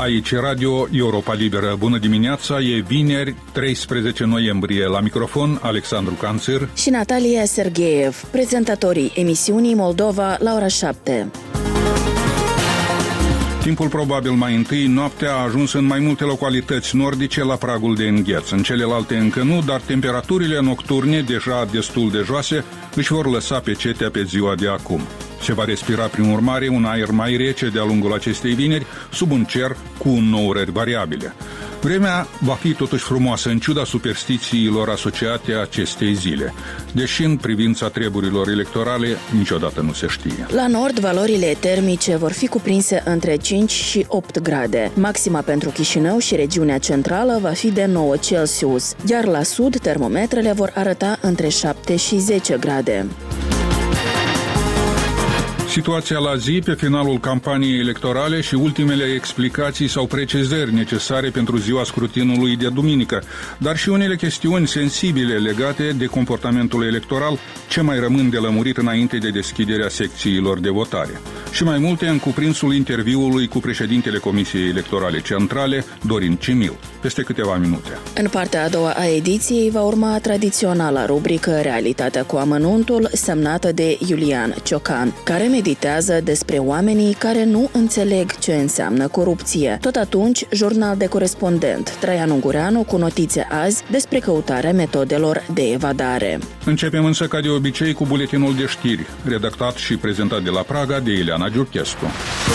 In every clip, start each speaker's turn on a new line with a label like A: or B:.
A: Aici Radio Europa Liberă. Bună dimineața, e vineri, 13 noiembrie. La microfon, Alexandru Canțir
B: și Natalia Sergeev, prezentatorii emisiunii Moldova la ora 7.
A: Timpul probabil mai întâi, noaptea a ajuns în mai multe localități nordice la pragul de îngheț. În celelalte încă nu, dar temperaturile nocturne, deja destul de joase, își vor lăsa pecetea pe ziua de acum. Se va respira prin urmare un aer mai rece de-a lungul acestei vineri, sub un cer cu înnourări variabile. Vremea va fi totuși frumoasă în ciuda superstițiilor asociate acestei zile, deși în privința treburilor electorale niciodată nu se știe.
B: La nord, valorile termice vor fi cuprinse între 5 și 8 grade. Maxima pentru Chișinău și regiunea centrală va fi de 9 Celsius, iar la sud termometrele vor arăta între 7 și 10 grade.
A: Situația la zi pe finalul campaniei electorale și ultimele explicații sau precizări necesare pentru ziua scrutinului de duminică, dar și unele chestiuni sensibile legate de comportamentul electoral ce mai rămân de lămurit înainte de deschiderea secțiilor de votare. Și mai multe în cuprinsul interviului cu președintele Comisiei Electorale Centrale, Dorin Cimil, peste câteva minute.
B: În partea a doua a ediției va urma tradiționala rubrică Realitatea cu amănuntul, semnată de Iulian Ciocan, care meditează despre oamenii care nu înțeleg ce înseamnă corupție. Tot atunci, jurnal de corespondent Traian Ungureanu cu notițe azi despre căutarea metodelor de evadare.
A: Începem însă ca de obicei cu buletinul de știri, redactat și prezentat de la Praga de Ileana Giurchescu.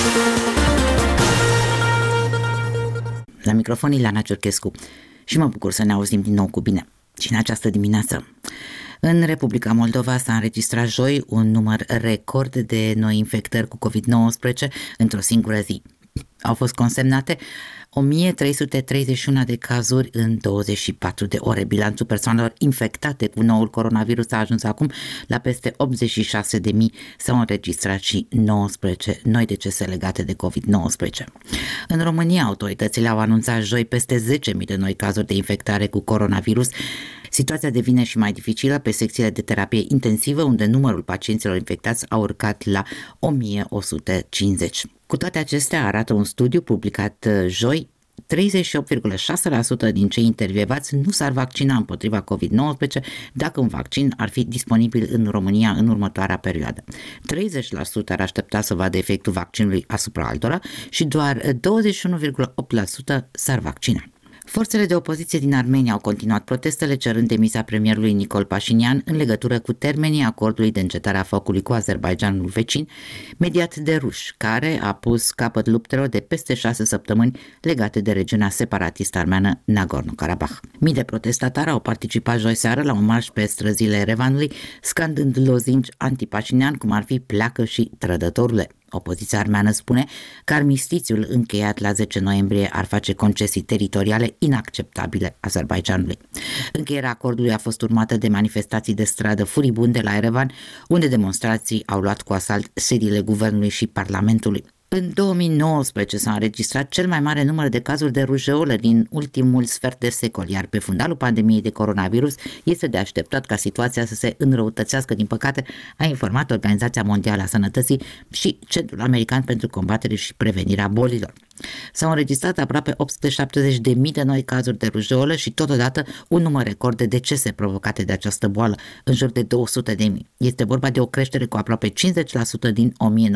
C: La microfon Ileana Giurchescu și mă bucur să ne auzim din nou cu bine. Și în această dimineață, în Republica Moldova s-a înregistrat joi un număr record de noi infectări cu COVID-19 într-o singură zi. Au fost consemnate 1331 de cazuri în 24 de ore. Bilanțul persoanelor infectate cu noul coronavirus a ajuns acum la peste 86.000. S-au înregistrat și 19 noi decese legate de COVID-19. În România, autoritățile au anunțat joi peste 10.000 de noi cazuri de infectare cu coronavirus. Situația devine și mai dificilă pe secțiile de terapie intensivă, unde numărul pacienților infectați a urcat la 1150. Cu toate acestea, arată un studiu publicat joi, 38,6% din cei intervievați nu s-ar vaccina împotriva COVID-19 dacă un vaccin ar fi disponibil în România în următoarea perioadă. 30% ar aștepta să vadă efectul vaccinului asupra altora și doar 21,8% s-ar vaccina. Forțele de opoziție din Armenia au continuat protestele cerând demisia premierului Nicol Pașinian în legătură cu termenii acordului de încetare a focului cu Azerbaidjanul vecin, mediat de ruși, care a pus capăt luptelor de peste 6 săptămâni legate de regiunea separatistă armeană Nagorno-Karabakh. Mii de protestatari au participat joi seară la un marș pe străzile Erevanului, scandând lozinci anti-Pașinian, cum ar fi pleacă și trădătorule. Opoziția armeană spune că armistițiul încheiat la 10 noiembrie ar face concesii teritoriale inacceptabile Azerbaidjanului. Încheierea acordului a fost urmată de manifestații de stradă furibunde la Erevan, unde demonstrații au luat cu asalt sediile guvernului și parlamentului. În 2019 s-a înregistrat cel mai mare număr de cazuri de rujeolă din ultimul sfert de secol, iar pe fundalul pandemiei de coronavirus este de așteptat ca situația să se înrăutățeasă, din păcate, a informat Organizația Mondială a Sănătății și Centrul American pentru Combatere și Prevenirea Bolilor. S-au înregistrat aproape 870.000 de noi cazuri de rujeolă și totodată un număr record de decese provocate de această boală, în jur de 200.000. Este vorba de o creștere cu aproape 50% din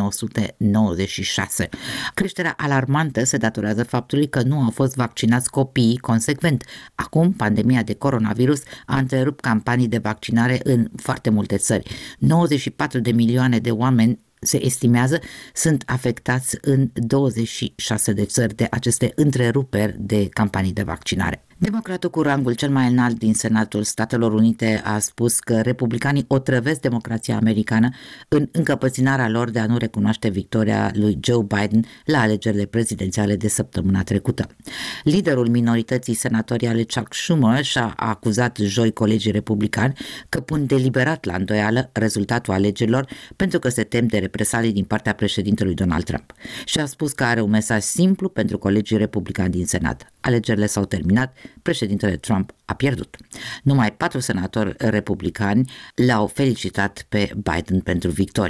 C: 1996. Creșterea alarmantă se datorează faptului că nu au fost vaccinați copiii consecvent. Acum, pandemia de coronavirus a întrerupt campanii de vaccinare în foarte multe țări. 94 de milioane de oameni se estimează, sunt afectați în 26 de țări de aceste întreruperi de campanii de vaccinare. Democratul cu rangul cel mai înalt din Senatul Statelor Unite a spus că republicanii otrăvesc democrația americană în încăpățânarea lor de a nu recunoaște victoria lui Joe Biden la alegerile prezidențiale de săptămâna trecută. Liderul minorității senatoriale Chuck Schumer și-a acuzat joi colegii republicani că pun deliberat la îndoială rezultatul alegerilor pentru că se tem de represalii din partea președintelui Donald Trump. Și a spus că are un mesaj simplu pentru colegii republicani din Senat. Alegerile s-au terminat, președintele Trump a pierdut. Numai 4 senatori republicani l-au felicitat pe Biden pentru victoria.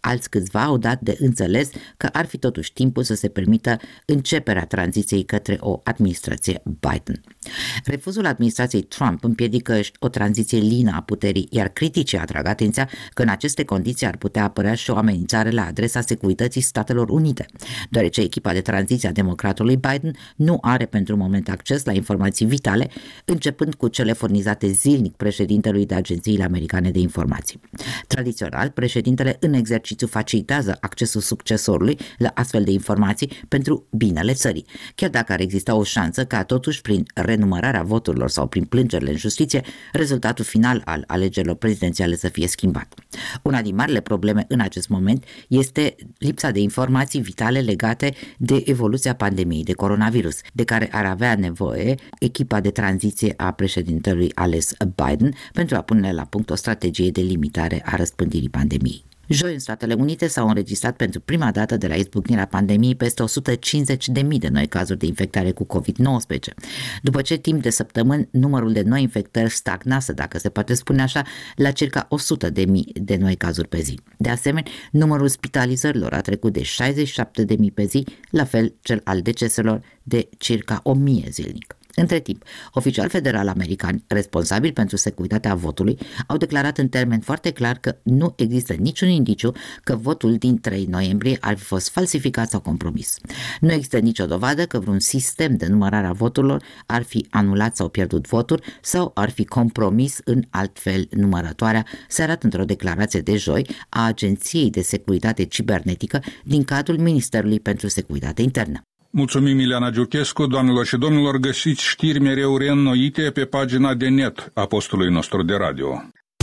C: Alți câțiva au dat de înțeles că ar fi totuși timpul să se permită începerea tranziției către o administrație Biden. Refuzul administrației Trump împiedică o tranziție lină a puterii, iar criticii atrag atenția că în aceste condiții ar putea apărea și o amenințare la adresa securității Statelor Unite, deoarece echipa de tranziție a democratului Biden nu are pentru moment acces la informații vitale, începând cu cele furnizate zilnic președintelui de agențiile americane de informații. Tradițional, președintele în exercițiu facilitează accesul succesorului la astfel de informații pentru binele țării, chiar dacă ar exista o șansă ca totuși prin renumărarea voturilor sau prin plângerile în justiție, rezultatul final al alegerilor prezidențiale să fie schimbat. Una din marile probleme în acest moment este lipsa de informații vitale legate de evoluția pandemiei de coronavirus, de care ar avea nevoie echipa de tranziție a președintelui ales Biden pentru a pune la punct o strategie de limitare a răspândirii pandemiei. Joi, în Statele Unite s-au înregistrat pentru prima dată de la izbucnirea pandemiei peste 150.000 de noi cazuri de infectare cu COVID-19, după ce timp de săptămâni numărul de noi infectări stagnase, dacă se poate spune așa, la circa 100.000 de noi cazuri pe zi. De asemenea, numărul spitalizărilor a trecut de 67.000 pe zi, la fel cel al deceselor de circa 1.000 zilnic. Între timp, oficiali federali americani responsabili pentru securitatea votului au declarat în termeni foarte clar că nu există niciun indiciu că votul din 3 noiembrie ar fi fost falsificat sau compromis. Nu există nicio dovadă că vreun sistem de numărare a voturilor ar fi anulat sau pierdut voturi sau ar fi compromis în alt fel numărătoarea, se arată într-o declarație de joi a Agenției de Securitate Cibernetică din cadrul Ministerului pentru Securitate Internă.
A: Mulțumim, Ileana Giurchescu. Doamnelor și domnilor, găsiți știri mereu reînnoite pe pagina de net a postului nostru de radio.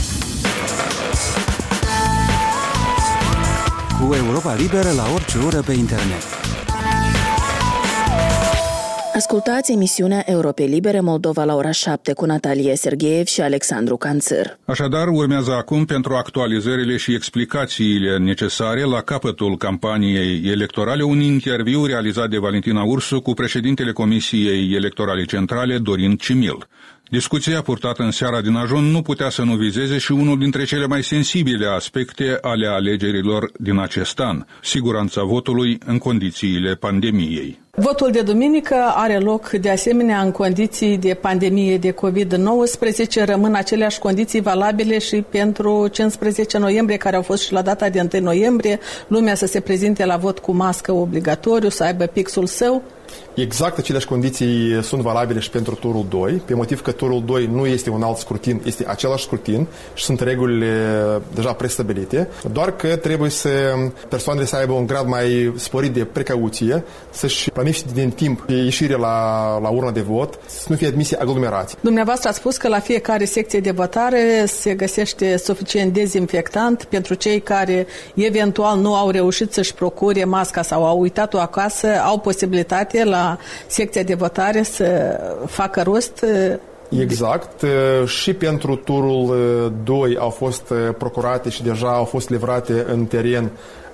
D: Cu Europa Liberă la orice oră pe internet.
B: Ascultați emisiunea Europe Libere Moldova la ora 7 cu Natalie Sergeev și Alexandru Canțăr.
A: Așadar, urmează acum pentru actualizările și explicațiile necesare la capătul campaniei electorale un interviu realizat de Valentina Ursu cu președintele Comisiei Electorale Centrale, Dorin Cimil. Discuția purtată în seara din ajun nu putea să nu vizeze și unul dintre cele mai sensibile aspecte ale alegerilor din acest an, siguranța votului în condițiile pandemiei.
E: Votul de duminică are loc de asemenea în condiții de pandemie de COVID-19, rămân aceleași condiții valabile și pentru 15 noiembrie, care au fost și la data de 1 noiembrie, lumea să se prezinte la vot cu mască obligatoriu, să aibă pixul său.
F: Exact aceleași condiții sunt valabile și pentru turul 2, pe motiv că turul 2 nu este un alt scrutin, este același scrutin și sunt regulile deja prestabilite, doar că trebuie să persoanele să aibă un grad mai sporit de precauție, să-și planifice din timp ieșirea la urna de vot, să nu fie admise aglomerații.
E: Dumneavoastră ați spus că la fiecare secție de votare se găsește suficient dezinfectant pentru cei care eventual nu au reușit să-și procure masca sau au uitat-o acasă, au posibilitate la secția de votare să facă rost.
F: Exact. Și pentru turul 2 au fost procurate și deja au fost livrate în teren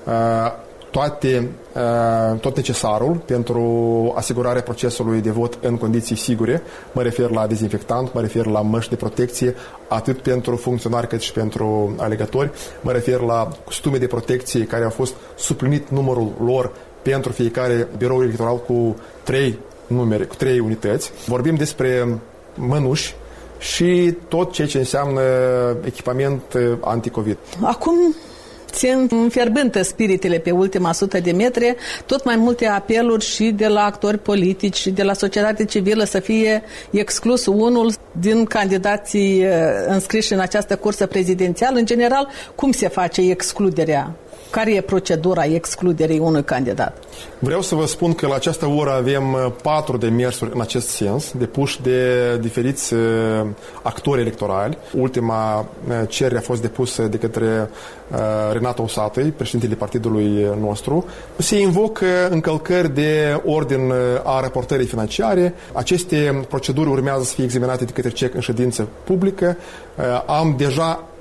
F: tot necesarul pentru asigurarea procesului de vot în condiții sigure. Mă refer la dezinfectant, mă refer la măști de protecție, atât pentru funcționari cât și pentru alegători. Mă refer la costume de protecție care au fost suplinit numărul lor pentru fiecare birou electoral cu 3 numere, cu 3 unități. Vorbim despre mănuși și tot ceea ce înseamnă echipament anti-COVID.
E: Acum se înfierbântă spiritele pe ultima 100 de metri, tot mai multe apeluri și de la actori politici și de la societate civilă să fie exclus unul din candidații înscriși în această cursă prezidențială. În general, cum se face excluderea? Care e procedura excluderii unui candidat?
F: Vreau să vă spun că la această oră avem 4 demersuri în acest sens, depuși de diferiți actori electorali. Ultima cerere a fost depusă de către Renato Usatăi, președintele partidului nostru. Se invocă încălcări de ordin a raportării financiare. Aceste proceduri urmează să fie examinate de către CEC în ședință publică. Am deja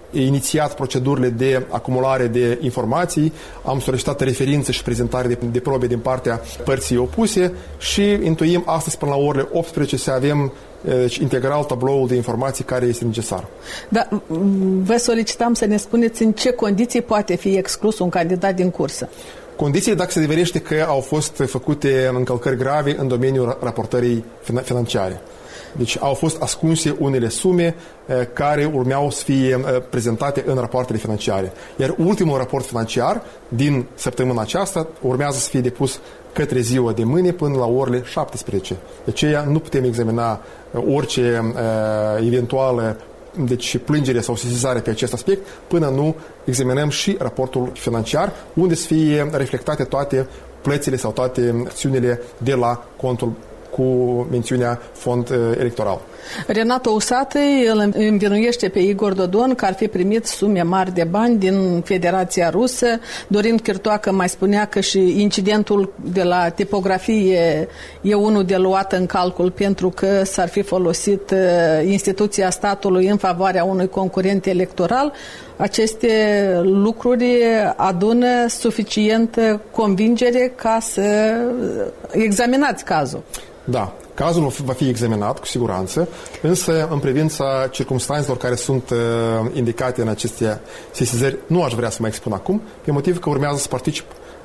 F: inițiat procedurile de acumulare de informații, am solicitat referințe și prezentare de probe din partea părții opuse și intuim astăzi până la orele 18 să avem integral tabloul de informații care este necesar.
E: Da, vă solicitam să ne spuneți în ce condiții poate fi exclus un candidat din cursă.
F: Condiții dacă se deverește că au fost făcute încălcări grave în domeniul raportării financiare. Deci au fost ascunse unele sume care urmeau să fie prezentate în rapoartele financiare. Iar ultimul raport financiar din săptămâna aceasta urmează să fie depus către ziua de mâine până la orele 17. De aceea nu putem examina orice eventuală plângere sau sesizare pe acest aspect până nu examinăm și raportul financiar unde să fie reflectate toate plățile sau toate acțiunile de la contul cu mențiunea fond electoral.
E: Renato Usatăi îl învinuiește pe Igor Dodon că ar fi primit sume mari de bani din Federația Rusă. Dorin Chirtoacă mai spunea că și incidentul de la tipografie e unul de luat în calcul pentru că s-ar fi folosit instituția statului în favoarea unui concurent electoral. Aceste lucruri adună suficientă convingere ca să examinați cazul.
F: Da, cazul va fi examinat cu siguranță, însă în privința circumstanțelor care sunt indicate în aceste sesizări, nu aș vrea să mă expun acum, pe motiv că urmează să particip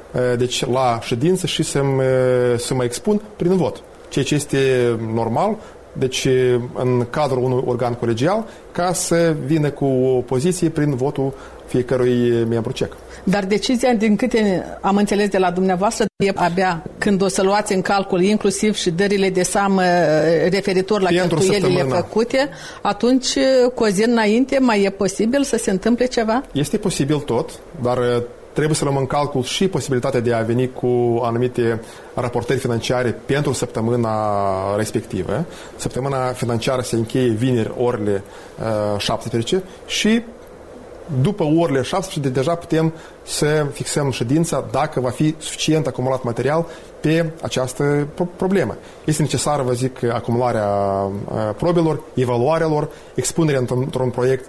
F: la ședință și să mă expun prin vot, ceea ce este normal, deci în cadrul unui organ colegial, ca să vină cu o poziție prin votul fiecărui membru cec.
E: Dar decizia, din câte am înțeles de la dumneavoastră, e abia când o să luați în calcul inclusiv și dările de seamă referitor la cheltuielile făcute, atunci, cu o zi înainte, mai e posibil să se întâmple ceva?
F: Este posibil tot, dar trebuie să luăm în calcul și posibilitatea de a veni cu anumite raportări financiare pentru săptămâna respectivă. Săptămâna financiară se încheie vineri orele 17 și după orele 17 deja putem să fixăm ședința dacă va fi suficient acumulat material pe această problemă. Este necesară, vă zic, acumularea probelor, evaluarea lor, expunerea într-un proiect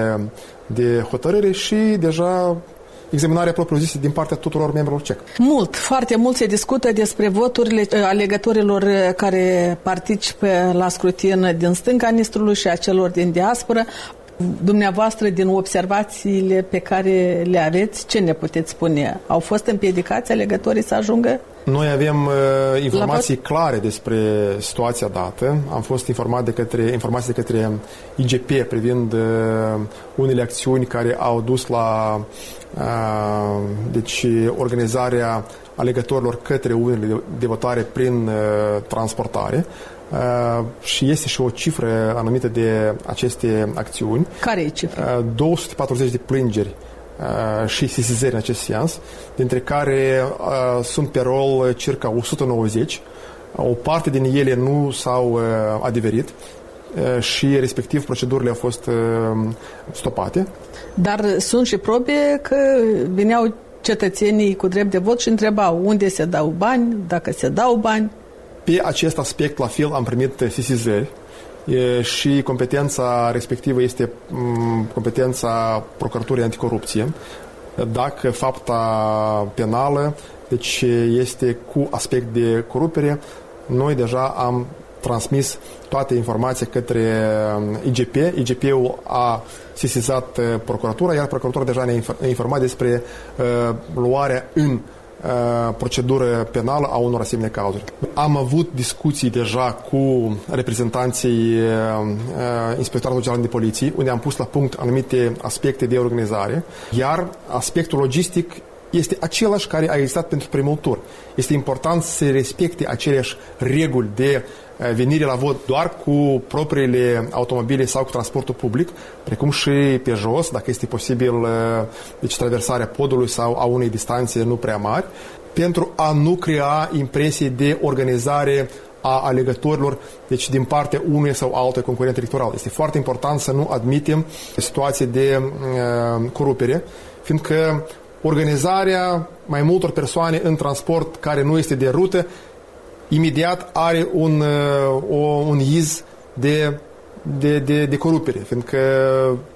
F: de hotărâre și deja examinarea propriu-zisă din partea tuturor membrilor CEC.
E: Foarte mult se discută despre voturile alegătorilor care participă la scrutin din stânga Nistrului și a celor din diasporă. Dumneavoastră, din observațiile pe care le aveți, ce ne puteți spune? Au fost împiedicați alegătorii să ajungă?
F: Noi avem informații clare despre situația dată. Am fost informații de către IGP privind unele acțiuni care au dus la organizarea alegătorilor către urnele de votare prin transportare. Și este și o cifră anumită de aceste acțiuni.
E: Care e cifra?
F: 240 de plângeri și sesizări în acest sens, dintre care sunt pe rol circa 190. O parte din ele nu s-au adeverit și respectiv procedurile au fost stopate.
E: Dar sunt și probe că veneau cetățenii cu drept de vot și întrebau unde se dau bani, dacă se dau bani.
F: Pe acest aspect, la fel, am primit sesizări și competența respectivă este competența Procuraturii Anticorupție. Dacă fapta penală deci este cu aspect de corupere, noi deja am transmis toate informații către IGP. IGP-ul a sesizat Procuratura, iar Procuratura deja ne-a informat despre luarea în procedură penală a unor asemenea cazuri. Am avut discuții deja cu reprezentanții Inspectoratului General de Poliție, unde am pus la punct anumite aspecte de organizare, iar aspectul logistic este același care a existat pentru primul tur. Este important să se respecte aceleași reguli de venire la vot doar cu propriile automobile sau cu transportul public, precum și pe jos, dacă este posibil, deci traversarea podului sau a unei distanțe nu prea mari, pentru a nu crea impresie de organizare a alegătorilor, deci din partea unui sau altui concurent electoral. Este foarte important să nu admitem situații de corupere, fiindcă organizarea mai multor persoane în transport care nu este de rută imediat are un iz de corupere, fiindcă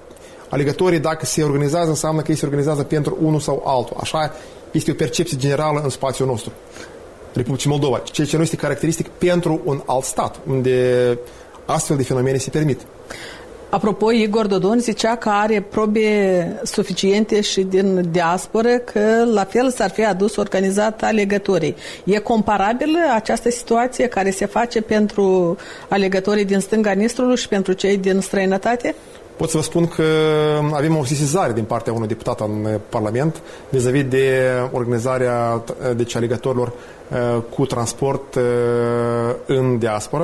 F: Alegătorii, dacă se organizează, înseamnă că ei se organizează pentru unul sau altul. Așa este o percepție generală în spațiul nostru. Republicii Moldova, ceea ce nu este caracteristic pentru un alt stat, unde astfel de fenomene se permit.
E: Apropo, Igor Dodon zicea că are probe suficiente și din diasporă că la fel s-ar fi adus organizat alegătorii. E comparabilă această situație care se face pentru alegătorii din stânga Nistrului și pentru cei din străinătate?
F: Pot să vă spun că avem o sesizare din partea unui deputat în Parlament vis-a-vis de organizarea alegătorilor cu transport în diasporă.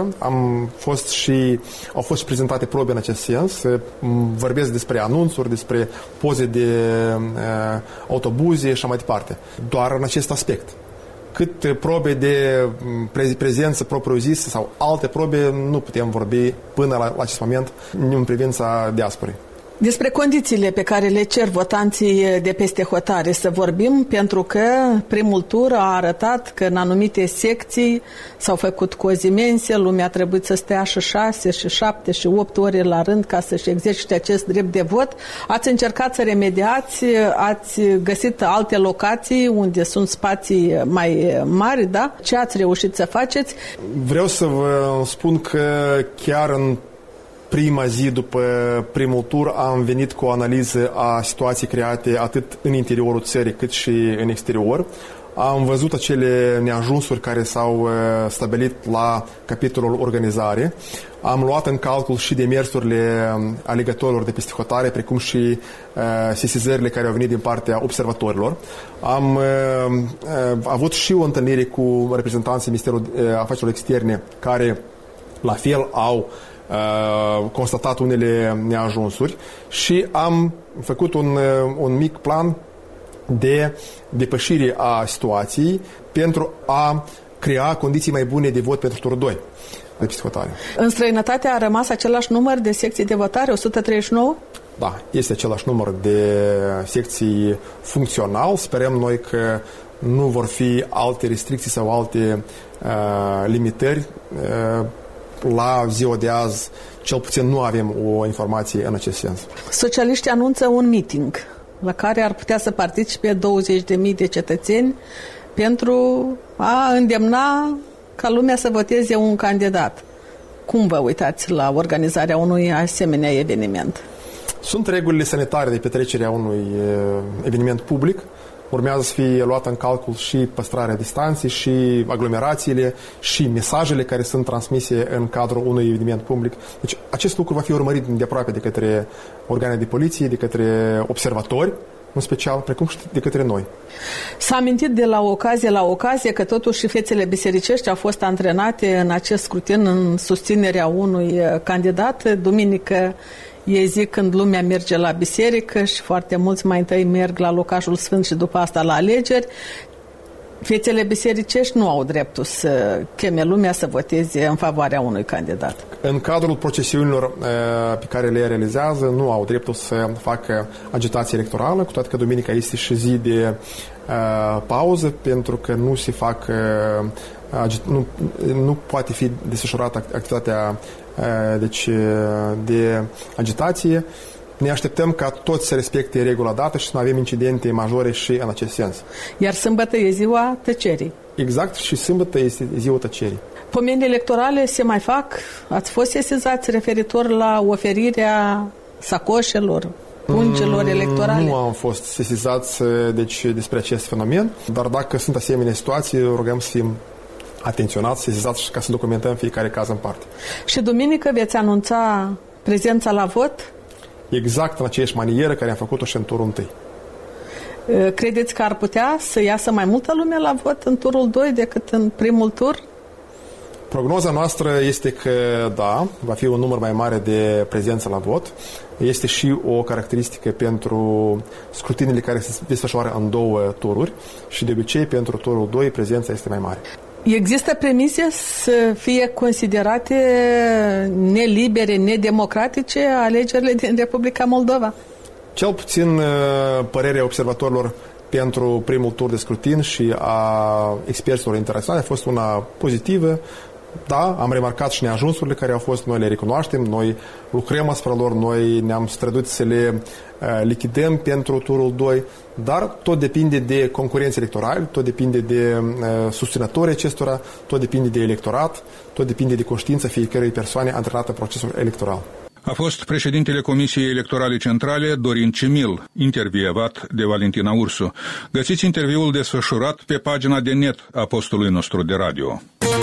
F: Au fost și prezentate probe în acest sens. Vorbesc despre anunțuri, despre poze de autobuze și așa mai departe. Doar în acest aspect. Cât probe de prezență propriu-zisă sau alte probe nu putem vorbi până la acest moment în privința diasporei.
E: Despre condițiile pe care le cer votanții de peste hotare să vorbim, pentru că primul tur a arătat că în anumite secții s-au făcut cozi imense, lumea a trebuit să stea și 6, și 7, și 8 ore la rând ca să-și exercite acest drept de vot. Ați încercat să remediați, ați găsit alte locații unde sunt spații mai mari, da? Ce ați reușit să faceți?
F: Vreau să vă spun că chiar în prima zi după primul tur am venit cu o analiză a situației create atât în interiorul țării cât și în exterior. Am văzut acele neajunsuri care s-au stabilit la capitolul organizare. Am luat în calcul și demersurile alegătorilor de peste hotare, precum și sesizările care au venit din partea observatorilor. Am avut și o întâlnire cu reprezentanții Ministerului Afacerilor Externe, care la fel au constatat unele neajunsuri și am făcut un mic plan de depășire a situației pentru a crea condiții mai bune de vot pentru turul 2 de peste hotare.
E: În străinătate a rămas același număr de secții de votare, 139?
F: Da, este același număr de secții funcțional. Sperăm noi că nu vor fi alte restricții sau alte limitări. La ziua de azi, cel puțin nu avem o informație în acest sens.
E: Socialiștii anunță un meeting la care ar putea să participe 20.000 de cetățeni pentru a îndemna ca lumea să voteze un candidat. Cum vă uitați la organizarea unui asemenea eveniment?
F: Sunt regulile sanitare de petrecere a unui eveniment public. Urmează să fie luată în calcul și păstrarea distanței, și aglomerațiile, și mesajele care sunt transmise în cadrul unui eveniment public. Deci acest lucru va fi urmărit de aproape de către organe de poliție, de către observatori, în special, precum și de către noi.
E: S-a amintit de la ocazie la ocazie că totuși și fețele bisericești au fost antrenate în acest scrutin în susținerea unui candidat. Duminică e zi când lumea merge la biserică și foarte mulți mai întâi merg la locașul sfânt și după asta la alegeri. Fețele bisericești nu au dreptul să cheme lumea să voteze în favoarea unui candidat.
F: În cadrul procesiunilor pe care le realizează, nu au dreptul să facă agitație electorală, cu toate că duminica este și zi de pauză, pentru că nu se fac, nu poate fi desfășurată activitatea de agitație. Ne așteptăm ca toți să respecte regula dată și să nu avem incidente majore și în acest sens.
E: Iar sâmbătă e ziua tăcerii.
F: Exact, și sâmbătă este ziua tăcerii.
E: Pomeni electorale se mai fac? Ați fost sesizați referitor la oferirea sacoșelor, pungelor electorale?
F: Nu am fost sesizați despre acest fenomen, dar dacă sunt asemenea situații, rugăm să fim atenționați, sesizați ca să documentăm fiecare caz în parte.
E: Și duminică veți anunța prezența la vot?
F: Exact în aceeași manieră care am făcut-o și în turul 1.
E: Credeți că ar putea să iasă mai multă lume la vot în turul 2 decât în primul tur?
F: Prognoza noastră este că da, va fi un număr mai mare de prezență la vot. Este și o caracteristică pentru scrutinile care se desfășoară în 2 tururi și de obicei pentru turul 2 prezența este mai mare.
E: Există premise să fie considerate nelibere, nedemocratice alegerile din Republica Moldova?
F: Cel puțin părerea observatorilor pentru primul tur de scrutin și a experților interesați a fost una pozitivă. Da, am remarcat și neajunsurile care au fost, noi le recunoaștem, noi lucrăm asupra lor, noi ne-am străduit să le lichidăm pentru turul 2, dar tot depinde de concurenți electorali, tot depinde de susținătorii acestora, tot depinde de electorat, tot depinde de conștiința fiecărei persoane antrenată în procesul electoral.
A: A fost președintele Comisiei Electorale Centrale, Dorin Cimil, intervievat de Valentina Ursu. Găsiți interviul desfășurat pe pagina de net a postului nostru de radio.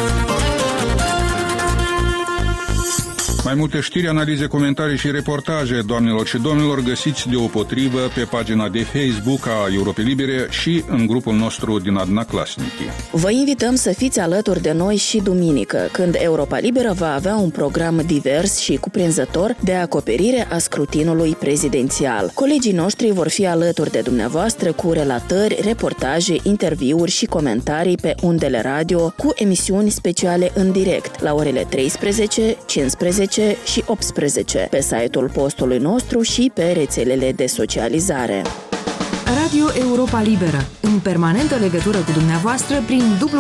A: Mai multe știri, analize, comentarii și reportaje, doamnelor și domnilor, găsiți deopotrivă pe pagina de Facebook a Europei Libere și în grupul nostru din Aduna Clasnici.
B: Vă invităm să fiți alături de noi și duminică, când Europa Liberă va avea un program divers și cuprinzător de acoperire a scrutinului prezidențial. Colegii noștri vor fi alături de dumneavoastră cu relatări, reportaje, interviuri și comentarii pe undele radio, cu emisiuni speciale în direct la orele 13, 15 și 18 pe site-ul postului nostru și pe rețelele de socializare.
G: Radio Europa Liberă, în permanentă legătură cu dumneavoastră prin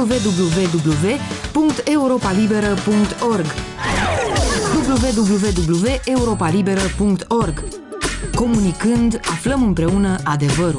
G: www.europalibera.org www.europalibera.org. Comunicând, aflăm împreună adevărul.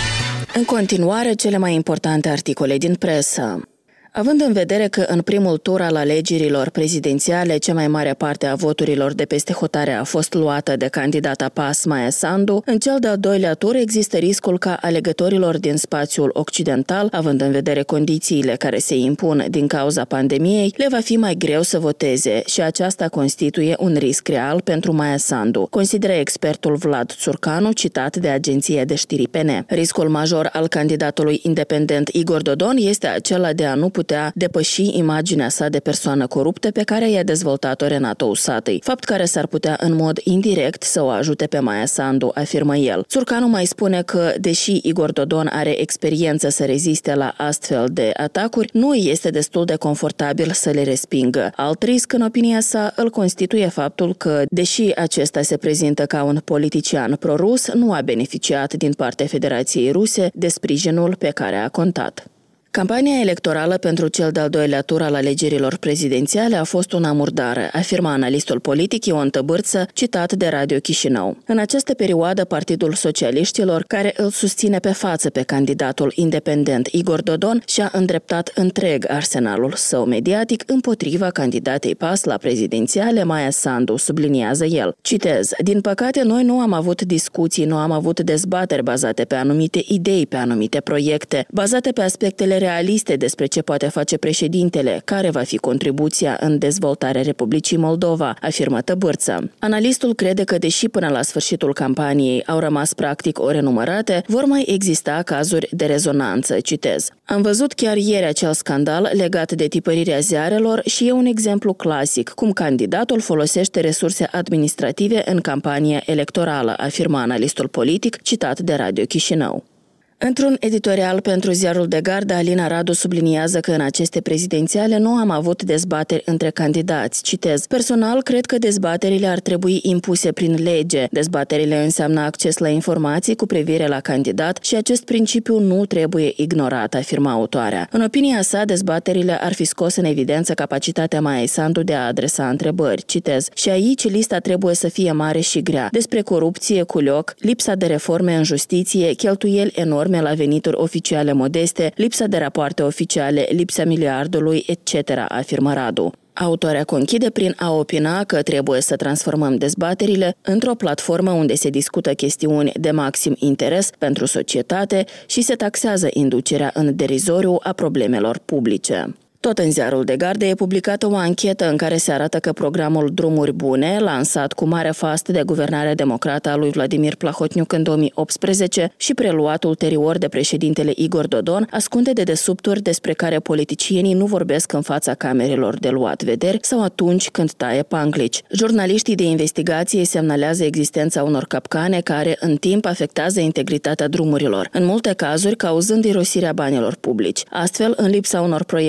B: În continuare, cele mai importante articole din presă. Având în vedere că în primul tur al alegerilor prezidențiale cea mai mare parte a voturilor de peste hotare a fost luată de candidata PAS Maia Sandu, în cel de-al doilea tur există riscul ca alegătorilor din spațiul occidental, având în vedere condițiile care se impun din cauza pandemiei, le va fi mai greu să voteze și aceasta constituie un risc real pentru Maia Sandu, consideră expertul Vlad Țurcanu, citat de agenția de știri PN. Riscul major al candidatului independent Igor Dodon este acela de a nu putea depăși imaginea sa de persoană coruptă pe care i-a dezvoltat-o Renato Usatăi, fapt care s-ar putea în mod indirect să o ajute pe Maia Sandu, afirmă el. Țurcanu mai spune că, deși Igor Dodon are experiență să reziste la astfel de atacuri, nu este destul de confortabil să le respingă. Alt risc, în opinia sa, îl constituie faptul că, deși acesta se prezintă ca un politician prorus, nu a beneficiat din partea Federației Ruse de sprijinul pe care a contat. Campania electorală pentru cel de-al doilea tur al alegerilor prezidențiale a fost una murdară, afirmă analistul politic Ion Tăbârță, citat de Radio Chișinău. În această perioadă, Partidul Socialiștilor, care îl susține pe față pe candidatul independent Igor Dodon, și-a îndreptat întreg arsenalul său mediatic împotriva candidatei PAS la prezidențiale Maia Sandu, subliniază el. Citez: din păcate, noi nu am avut discuții, nu am avut dezbateri bazate pe anumite idei, pe anumite proiecte, bazate pe aspectele realiste despre ce poate face președintele, care va fi contribuția în dezvoltarea Republicii Moldova, afirmă Tăbârță. Analistul crede că, deși până la sfârșitul campaniei au rămas practic ore numărate, vor mai exista cazuri de rezonanță, citez. Am văzut chiar ieri acel scandal legat de tipărirea ziarelor și e un exemplu clasic, cum candidatul folosește resurse administrative în campania electorală, afirmă analistul politic, citat de Radio Chișinău. Într-un editorial pentru Ziarul de Gardă, Alina Radu subliniază că în aceste prezidențiale nu am avut dezbateri între candidați. Citez: personal, cred că dezbaterile ar trebui impuse prin lege. Dezbaterile înseamnă acces la informații cu privire la candidat și acest principiu nu trebuie ignorat, afirma autoarea. În opinia sa, dezbaterile ar fi scos în evidență capacitatea Maiei Sandu de a adresa întrebări. Citez: și aici lista trebuie să fie mare și grea. Despre corupție, culioc, lipsa de reforme în justiție, cheltuieli enorme la venituri oficiale modeste, lipsa de rapoarte oficiale, lipsa miliardului, etc., afirmă Radu. Autoarea conchide prin a opina că trebuie să transformăm dezbaterile într-o platformă unde se discută chestiuni de maxim interes pentru societate și se taxează inducerea în derizoriu a problemelor publice. Tot în Ziarul de Gardă e publicată o anchetă în care se arată că programul Drumuri Bune, lansat cu mare fast de guvernarea democrată a lui Vladimir Plahotniuc în 2018 și preluat ulterior de președintele Igor Dodon, ascunde dedesubturi despre care politicienii nu vorbesc în fața camerelor de luat vederi sau atunci când taie panclici. Jurnaliștii de investigație semnalează existența unor capcane care, în timp, afectează integritatea drumurilor, în multe cazuri cauzând irosirea banilor publici. Astfel, în lipsa unor proiecte tehnice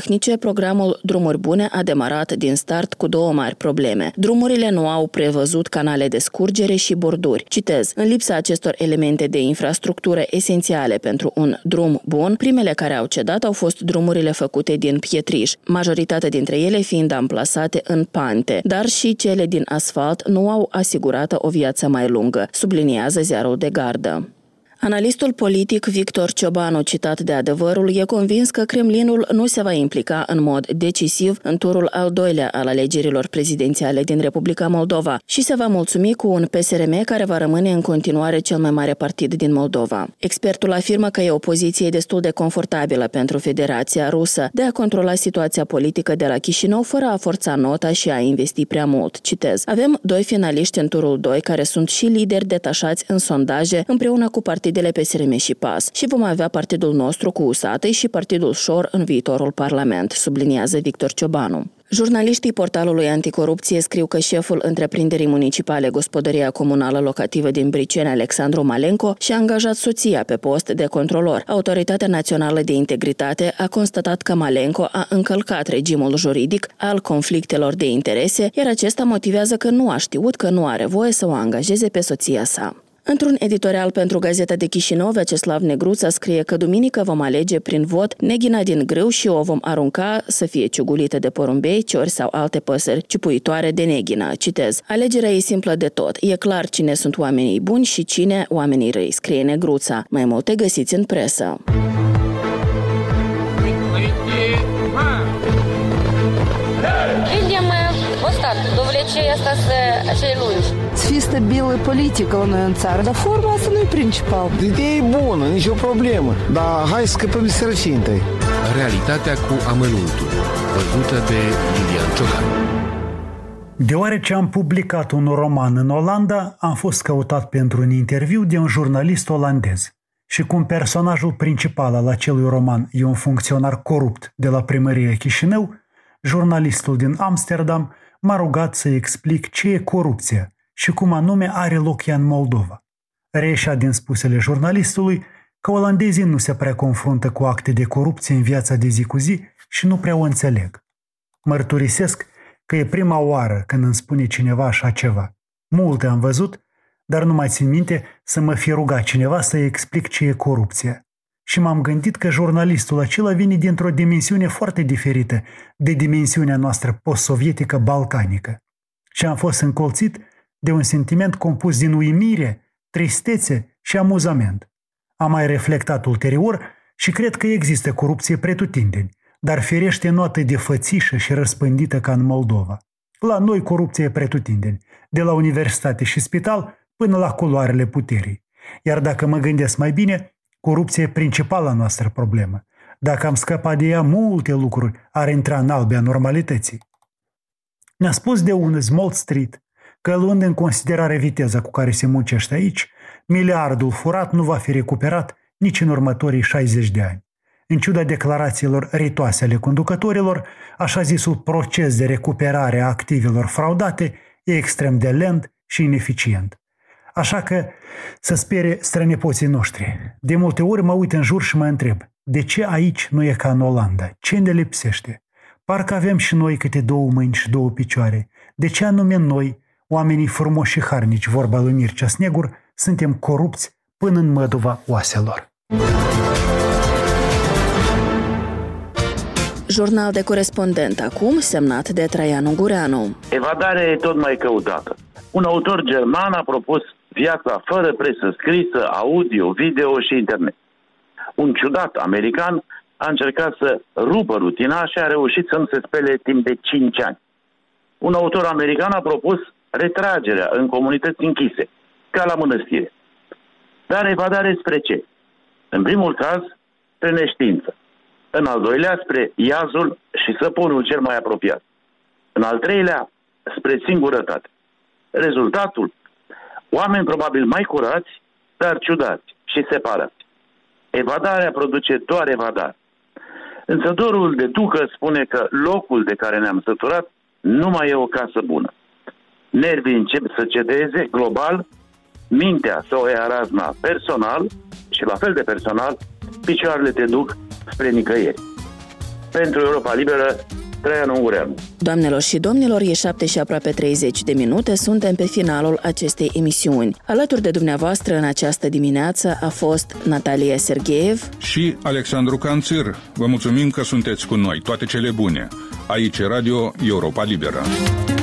B: tehnice, programul Drumuri Bune a demarat din start cu 2 mari probleme. Drumurile nu au prevăzut canale de scurgere și borduri. Citez, în lipsa acestor elemente de infrastructură esențiale pentru un drum bun, primele care au cedat au fost drumurile făcute din pietriș, majoritatea dintre ele fiind amplasate în pante, dar și cele din asfalt nu au asigurat o viață mai lungă, subliniază Ziarul de Gardă. Analistul politic Victor Ciobanu, citat de Adevărul, e convins că Kremlinul nu se va implica în mod decisiv în turul al 2-lea al alegerilor prezidențiale din Republica Moldova și se va mulțumi cu un PSRM care va rămâne în continuare cel mai mare partid din Moldova. Expertul afirmă că e o poziție destul de confortabilă pentru Federația Rusă de a controla situația politică de la Chișinău fără a forța nota și a investi prea mult. Citez, avem 2 finaliști în turul 2 care sunt și lideri detașați în sondaje împreună cu partidele PSRM și PAS și vom avea partidul nostru cu USATE și partidul Șor în viitorul Parlament, subliniază Victor Ciobanu. Jurnaliștii portalului anticorupție scriu că șeful întreprinderii municipale Gospodăria Comunală Locativă din Briceni, Alexandru Malenco, și-a angajat soția pe post de controlor. Autoritatea Națională de Integritate a constatat că Malenco a încălcat regimul juridic al conflictelor de interese, iar acesta motivează că nu a știut că nu are voie să o angajeze pe soția sa. Într-un editorial pentru Gazeta de Chișinău, Vyacheslav Negruța scrie că duminică vom alege prin vot neghina din grâu și o vom arunca să fie ciugulită de porumbei, ciori sau alte păsări ciupuitoare de neghină. Citez, alegerea e simplă de tot. E clar cine sunt oamenii buni și cine oamenii răi, scrie Negruța. Mai multe găsiți în presă.
H: Довлечение остаться acei lungi.
I: Să fie stabilă politică la noi în țară, dar forma asta nu e principal.
J: Ideea e bună, nicio problemă, dar hai să scăpăm de sărăcie întâi.
K: Realitatea cu amănuntul, văzută de Iulian Ciocan.
L: Deoarece am publicat un roman în Olanda, am fost căutat pentru un interviu de un jurnalist olandez. Și cum personajul principal al acelui roman e un funcționar corupt de la primăria Chișinău, jurnalistul din Amsterdam m-a rugat să explic ce e corupția și cum anume are loc ea în Moldova. Reieșea din spusele jurnalistului că olandezii nu se prea confruntă cu acte de corupție în viața de zi cu zi și nu prea o înțeleg. Mărturisesc că e prima oară când îmi spune cineva așa ceva. Multe am văzut, dar nu mai țin minte să mă fi rugat cineva să-i explic ce e corupția. Și m-am gândit că jurnalistul acela vine dintr-o dimensiune foarte diferită de dimensiunea noastră post-sovietică balcanică. Și am fost încolțit de un sentiment compus din uimire, tristețe și amuzament. Am mai reflectat ulterior și cred că există corupție pretutindeni, dar firește nu atât de fățișă și răspândită ca în Moldova. La noi corupție e pretutindeni, de la universitate și spital până la culoarele puterii. Iar dacă mă gândesc mai bine, corupția e principala noastră problemă. Dacă am scăpat de ea, multe lucruri ar intra în albea normalității. Ne-a spus de un Small Street că, luând în considerare viteza cu care se muncește aici, miliardul furat nu va fi recuperat nici în următorii 60 de ani. În ciuda declarațiilor ritoase ale conducătorilor, așa zisul proces de recuperare a activelor fraudate e extrem de lent și ineficient. Așa că să spere strănepoții noștri. De multe ori mă uit în jur și mă întreb, de ce aici nu e ca în Olanda? Ce ne lipsește? Parcă avem și noi câte 2 mâini și 2 picioare. De ce anume noi, oamenii frumoși și harnici, vorba lui Mircea Snegur, suntem corupți până în măduva oaselor?
B: Jurnal de corespondent acum, semnat de Traianu Gureanu.
M: Evadarea e tot mai căutată. Un autor german a propus viața fără presă scrisă, audio, video și internet. Un ciudat american a încercat să rupă rutina și a reușit să nu se spele timp de 5 ani. Un autor american a propus retragerea în comunități închise, ca la mănăstire. Dar evadare spre ce? În primul caz, spre neștiință. În al doilea, spre iazul și săpunul cel mai apropiat. În al treilea, spre singurătate. Rezultatul? Oameni probabil mai curați, dar ciudați și separați. Evadarea produce doar evadare. Însă dorul de ducă spune că locul de care ne-am săturat nu mai e o casă bună. Nervii încep să cedeze global, mintea să o ia razna personal și la fel de personal, picioarele te duc spre nicăieri. Pentru Europa Liberă, Traian Ungureanu.
B: Doamnelor și domnilor, e 7 și aproape 30 de minute, suntem pe finalul acestei emisiuni. Alături de dumneavoastră în această dimineață a fost Natalia Sergeev
A: și Alexandru Canțir. Vă mulțumim că sunteți cu noi. Toate cele bune. Aici Radio Europa Liberă.